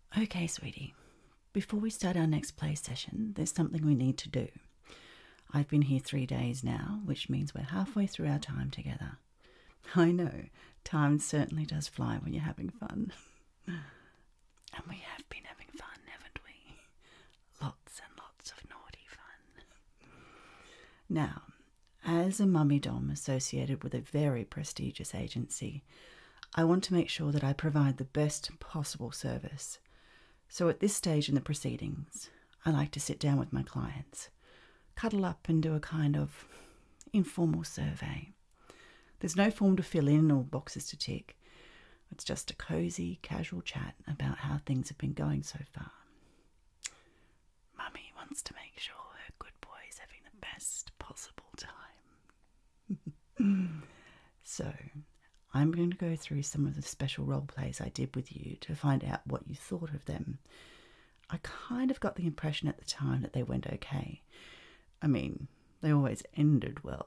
Okay, sweetie. Before we start our next play session, there's something we need to do. I've been here 3 days now, which means we're halfway through our time together. I know, time certainly does fly when you're having fun. And we have been having fun, haven't we? Lots and lots of naughty fun. Now, as a mummy dom associated with a very prestigious agency, I want to make sure that I provide the best possible service. So at this stage in the proceedings, I like to sit down with my clients, cuddle up and do a kind of informal survey. There's no form to fill in or boxes to tick. It's just a cosy, casual chat about how things have been going so far. Mummy wants to make sure her good boy's having the best possible time. So, I'm going to go through some of the special role plays I did with you to find out what you thought of them. I kind of got the impression at the time that they went okay. I mean, they always ended well.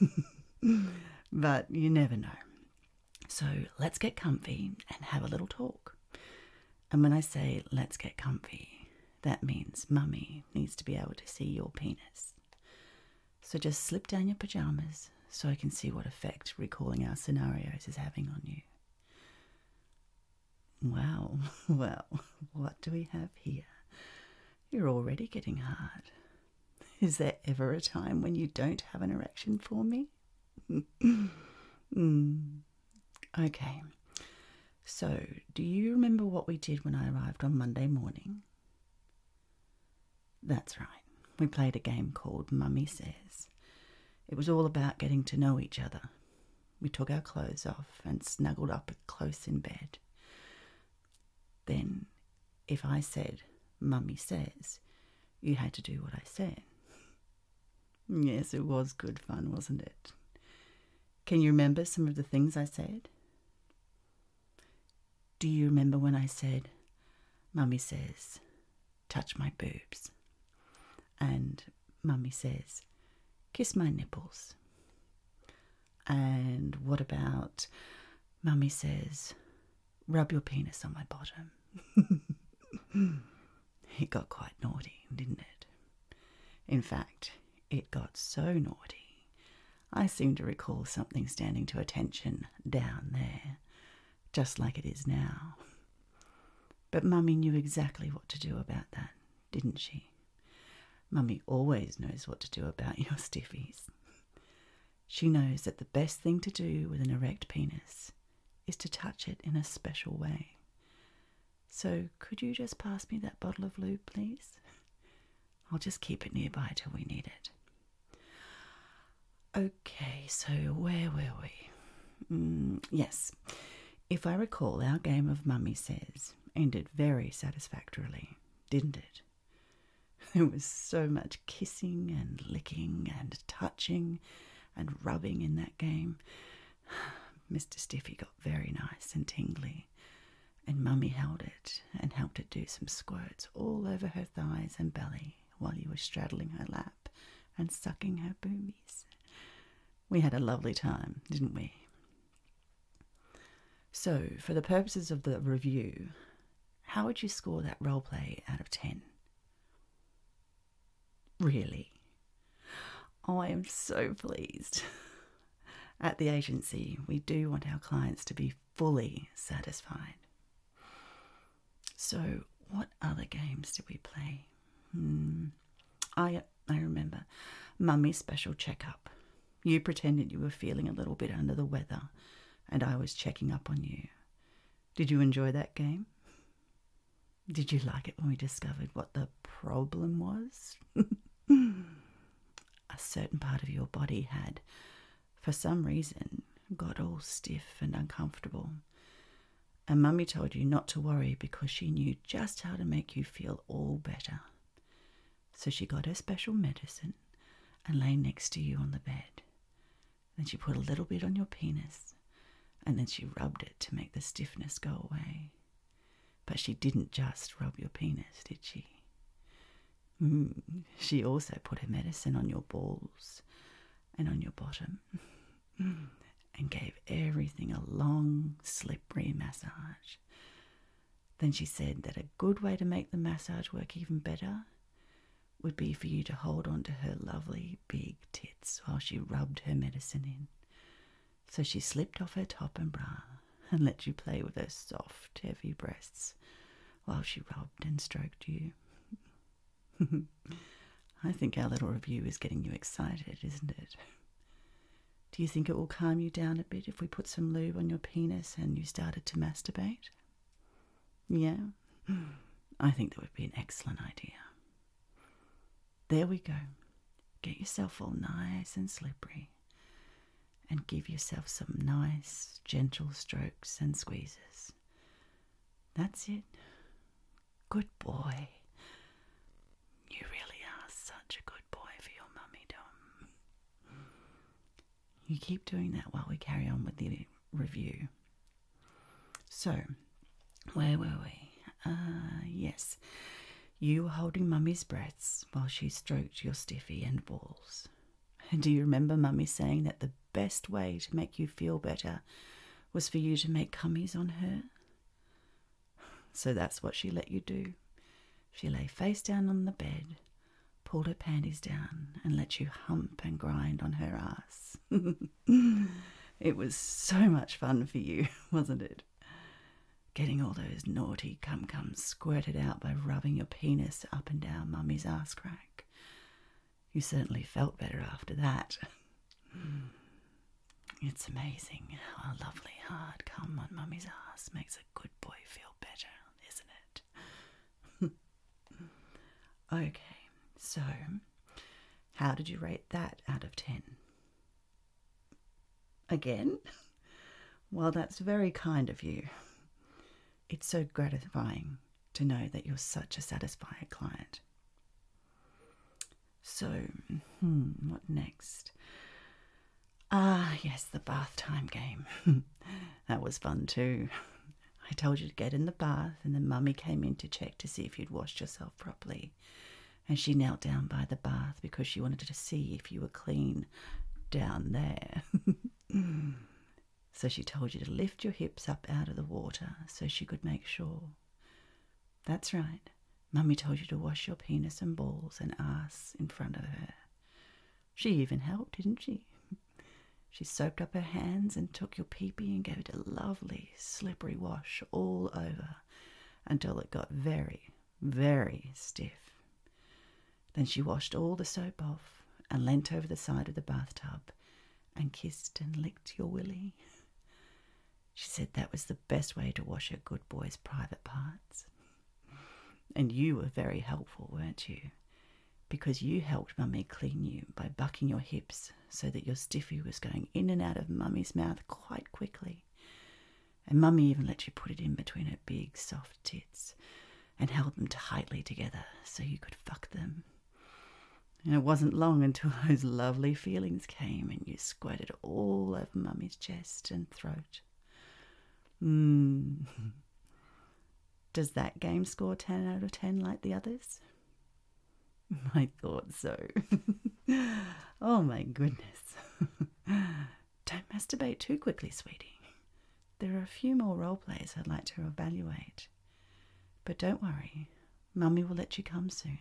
But you never know. So let's get comfy and have a little talk. And when I say let's get comfy, that means Mummy needs to be able to see your penis. So just slip down your pajamas so I can see what effect recalling our scenarios is having on you. Wow, well, what do we have here? You're already getting hard. Is there ever a time when you don't have an erection for me? Okay, so do you remember what we did when I arrived on Monday morning? That's right, we played a game called Mummy Says. It was all about getting to know each other. We took our clothes off and snuggled up close in bed. Then, if I said, Mummy Says, you had to do what I said. Yes, it was good fun, wasn't it? Can you remember some of the things I said? Do you remember when I said, Mummy Says, touch my boobs? And Mummy Says, kiss my nipples? And what about Mummy Says, rub your penis on my bottom? It got quite naughty, didn't it? In fact, it got so naughty, I seem to recall something standing to attention down there, just like it is now. But Mummy knew exactly what to do about that, didn't she? Mummy always knows what to do about your stiffies. She knows that the best thing to do with an erect penis is to touch it in a special way. So could you just pass me that bottle of lube, please? I'll just keep it nearby till we need it. Okay, so where were we? Yes, if I recall, our game of Mummy Says ended very satisfactorily, didn't it? There was so much kissing and licking and touching and rubbing in that game. Mr. Stiffy got very nice and tingly, and Mummy held it and helped it do some squirts all over her thighs and belly while you were straddling her lap and sucking her boobies. We had a lovely time, didn't we? So, for the purposes of the review, how would you score that role play out of 10? Really? Oh, I am so pleased. At the agency, we do want our clients to be fully satisfied. So, what other games did we play? I remember. Mummy's special checkup. You pretended you were feeling a little bit under the weather, and I was checking up on you. Did you enjoy that game? Did you like it when we discovered what the problem was? A certain part of your body had, for some reason, got all stiff and uncomfortable. And Mummy told you not to worry because she knew just how to make you feel all better. So she got her special medicine and lay next to you on the bed. Then she put a little bit on your penis, and then she rubbed it to make the stiffness go away. But she didn't just rub your penis, did she? She also put her medicine on your balls and on your bottom and gave everything a long, slippery massage. Then she said that a good way to make the massage work even better would be for you to hold on to her lovely big tits while she rubbed her medicine in. So she slipped off her top and bra and let you play with her soft, heavy breasts while she rubbed and stroked you. I think our little review is getting you excited, isn't it? Do you think it will calm you down a bit if we put some lube on your penis and you started to masturbate? Yeah? I think that would be an excellent idea. There we go. Get yourself all nice and slippery and give yourself some nice, gentle strokes and squeezes. That's it. Good boy. You really are such a good boy for your mummy, Dom. You keep doing that while we carry on with the review. So, where were we? Yes. You were holding Mummy's breasts while she stroked your stiffy and balls. Do you remember Mummy saying that the best way to make you feel better was for you to make cummies on her? So that's what she let you do. She lay face down on the bed, pulled her panties down, and let you hump and grind on her ass. It was so much fun for you, wasn't it? Getting all those naughty cum-cums squirted out by rubbing your penis up and down Mummy's ass crack. You certainly felt better after that. It's amazing how a lovely hard cum on Mummy's ass makes a good boy feel better, isn't it? Okay, so how did you rate that out of 10? Again? Well, that's very kind of you. It's so gratifying to know that you're such a satisfied client. So, what next? Yes, the bath time game. That was fun too. I told you to get in the bath, and then Mummy came in to check to see if you'd washed yourself properly. And she knelt down by the bath because she wanted to see if you were clean down there. So she told you to lift your hips up out of the water so she could make sure. That's right. Mummy told you to wash your penis and balls and ass in front of her. She even helped, didn't she? She soaped up her hands and took your pee-pee and gave it a lovely slippery wash all over until it got very, very stiff. Then she washed all the soap off and leant over the side of the bathtub and kissed and licked your willy. She said that was the best way to wash a good boy's private parts. And you were very helpful, weren't you? Because you helped Mummy clean you by bucking your hips so that your stiffy was going in and out of Mummy's mouth quite quickly. And Mummy even let you put it in between her big, soft tits and held them tightly together so you could fuck them. And it wasn't long until those lovely feelings came and you squirted all over Mummy's chest and throat. Does that game score 10 out of 10 like the others? I thought so. Oh my goodness. Don't masturbate too quickly, sweetie. There are a few more role plays I'd like to evaluate. But don't worry, Mummy will let you come soon.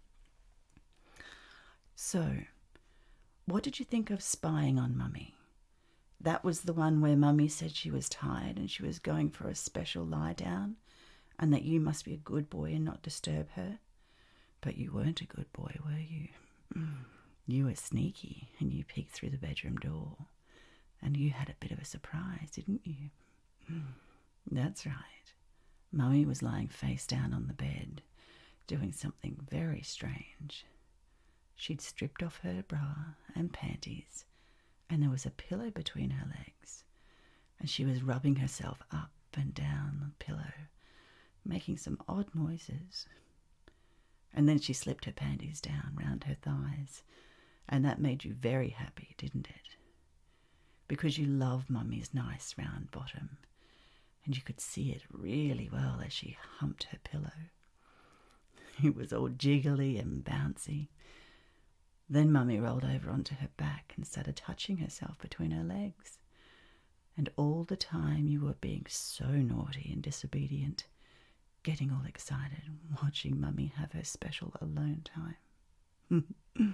So, what did you think of spying on Mummy? That was the one where Mummy said she was tired and she was going for a special lie down and that you must be a good boy and not disturb her. But you weren't a good boy, were you? You were sneaky and you peeked through the bedroom door and you had a bit of a surprise, didn't you? That's right. Mummy was lying face down on the bed doing something very strange. She'd stripped off her bra and panties and there was a pillow between her legs and she was rubbing herself up and down the pillow, making some odd noises. And then she slipped her panties down round her thighs, and that made you very happy, didn't it? Because you love Mummy's nice round bottom, and you could see it really well as she humped her pillow. It was all jiggly and bouncy. Then Mummy rolled over onto her back and started touching herself between her legs. And all the time you were being so naughty and disobedient, getting all excited, watching Mummy have her special alone time.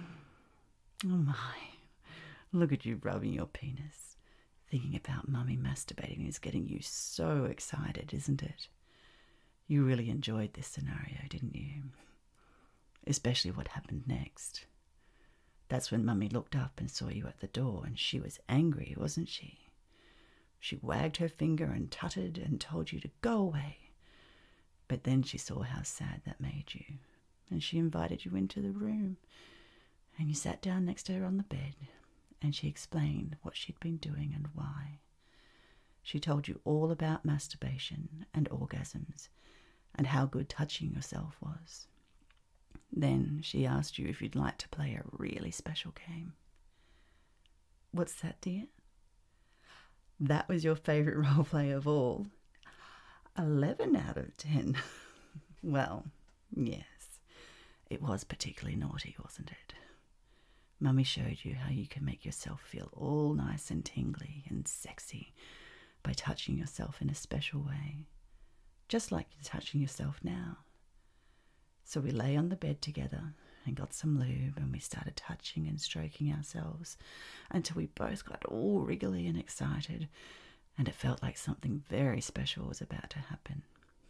Oh my, look at you rubbing your penis. Thinking about Mummy masturbating is getting you so excited, isn't it? You really enjoyed this scenario, didn't you? Especially what happened next. That's when Mummy looked up and saw you at the door, and she was angry, wasn't she? She wagged her finger and tutted and told you to go away. But then she saw how sad that made you, and she invited you into the room, and you sat down next to her on the bed, and she explained what she'd been doing and why. She told you all about masturbation and orgasms, and how good touching yourself was. Then she asked you if you'd like to play a really special game. What's that, dear? That was your favourite role play of all. 11 out of 10. Well, yes, it was particularly naughty, wasn't it? Mummy showed you how you can make yourself feel all nice and tingly and sexy by touching yourself in a special way, just like you're touching yourself now. So we lay on the bed together and got some lube, and we started touching and stroking ourselves until we both got all wriggly and excited, and it felt like something very special was about to happen.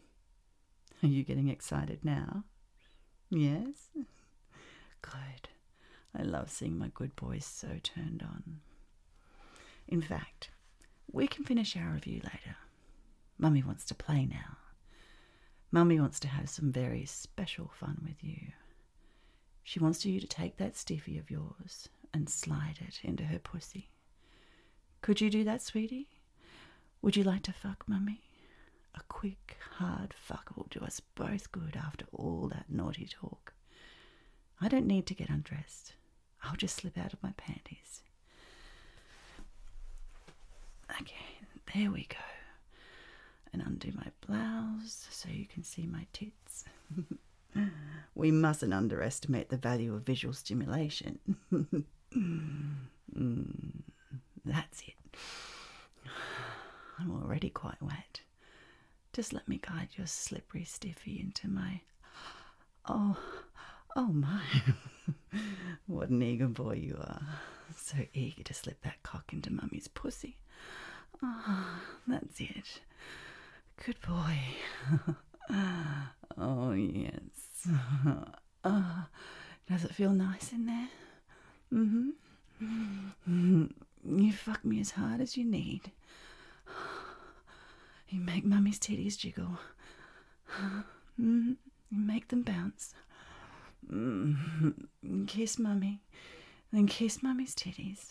Are you getting excited now? Yes? Good. I love seeing my good boys so turned on. In fact, we can finish our review later. Mummy wants to play now. Mummy wants to have some very special fun with you. She wants you to take that stiffy of yours and slide it into her pussy. Could you do that, sweetie? Would you like to fuck Mummy? A quick, hard fuck will do us both good after all that naughty talk. I don't need to get undressed. I'll just slip out of my panties. Okay, there we go. And undo my blouse so you can see my tits. We mustn't underestimate the value of visual stimulation. That's it. I'm already quite wet. Just let me guide your slippery stiffy into my... Oh my. What an eager boy you are. So eager to slip that cock into Mummy's pussy. Ah, that's it. Good boy. Oh, yes. Does it feel nice in there? You fuck me as hard as you need. You make Mummy's titties jiggle. You make them bounce. Kiss Mummy, then kiss Mummy's titties.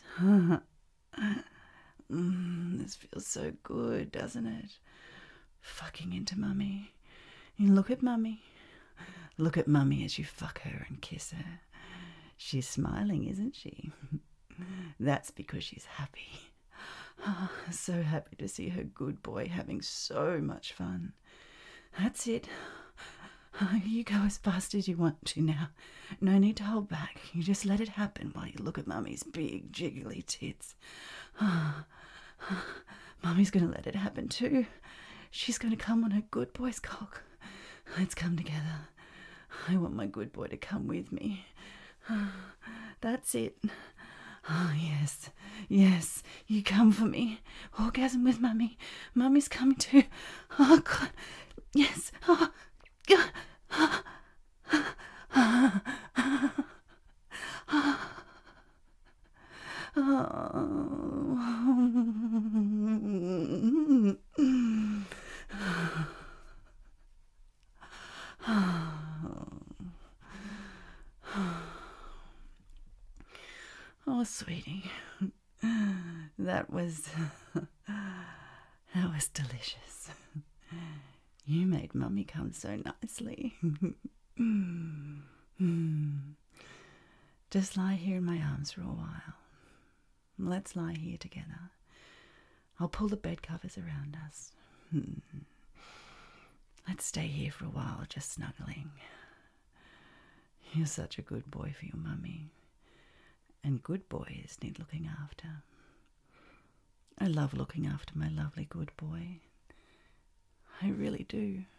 This feels so good, doesn't it? Fucking into Mummy. You look at Mummy. Look at Mummy as you fuck her and kiss her. She's smiling, isn't she? That's because she's happy. So happy to see her good boy having so much fun. That's it. You go as fast as you want to now. No need to hold back. You just let it happen while you look at Mummy's big jiggly tits. Mummy's going to let it happen too. She's going to come on her good boy's cock. Let's come together. I want my good boy to come with me. That's it. Oh, yes. Yes, you come for me. Orgasm with Mummy. Mummy's coming too. Oh, God. Yes. Oh, God. Oh, sweetie, that was delicious. You made Mummy come so nicely. Just lie here in my arms for a while. Let's lie here together. I'll pull the bed covers around us. Let's stay here for a while, just snuggling. You're such a good boy for your Mummy. And good boys need looking after. I love looking after my lovely good boy. I really do.